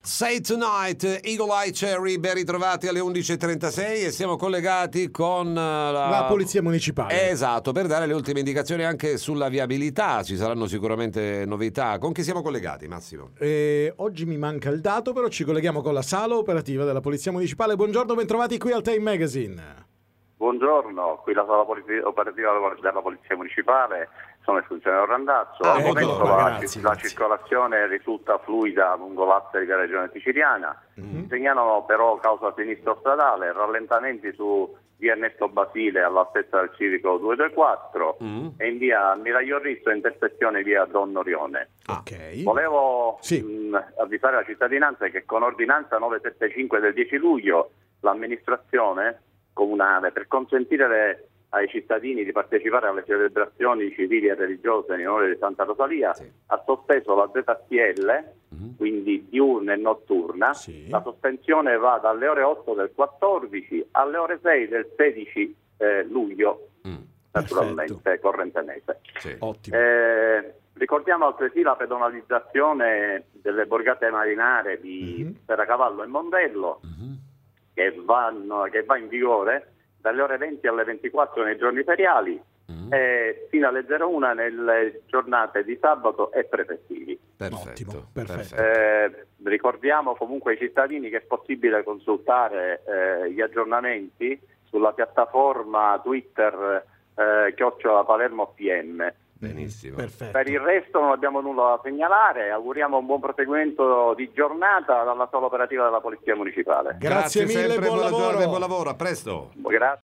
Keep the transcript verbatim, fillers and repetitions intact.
Say Tonight, Eagle Eye Cherry, ben ritrovati alle undici e trentasei e siamo collegati con la... la Polizia Municipale. Esatto, per dare le ultime indicazioni anche sulla viabilità, ci saranno sicuramente novità. Con chi siamo collegati, Massimo? Eh, oggi mi manca il dato, però ci colleghiamo con la sala operativa della Polizia Municipale. Buongiorno, bentrovati qui al Time Magazine. Buongiorno, qui la sala politi- operativa della Polizia Municipale, sono il funzionario Randazzo. Ah, Al momento qua, la, grazie, la grazie. circolazione risulta fluida lungo l'asse della regione siciliana, Mm-hmm. segnalano però causa sinistro stradale, rallentamenti su via Ernesto Basile all'altezza del civico duecentoventiquattro Mm. e in via Miraglio Rizzo intersezione via Don Orione. Ok. Volevo Sì. mh, avvisare la cittadinanza che con ordinanza novecentosettantacinque del dieci luglio l'amministrazione comunale, per consentire le- ai cittadini di partecipare alle celebrazioni civili e religiose in onore di Santa Rosalia, Sì. ha sospeso la Z T L, Mhm. quindi diurna e notturna. Sì. La sospensione va dalle ore otto del quattordici alle ore sei del sedici eh, luglio, Mm. naturalmente, corrente mese. Sì. Ottimo. Eh, ricordiamo altresì la pedonalizzazione delle borgate marinare di Mhm. Serracavallo e Mondello, Mhm. che, vanno, che va in vigore dalle ore venti alle ventiquattro nei giorni feriali Mhm. e fino alle zero uno nelle giornate di sabato e prefettivi. Perfetto, Ottimo, perfetto. Eh, ricordiamo comunque ai cittadini che è possibile consultare eh, gli aggiornamenti sulla piattaforma Twitter eh, chiocciola Palermo P M. Benissimo. Perfetto. Per il resto non abbiamo nulla da segnalare, auguriamo un buon proseguimento di giornata dalla sala operativa della Polizia Municipale. Grazie mille, sempre, buon buona lavoro. giornata e buon lavoro, a presto. Grazie.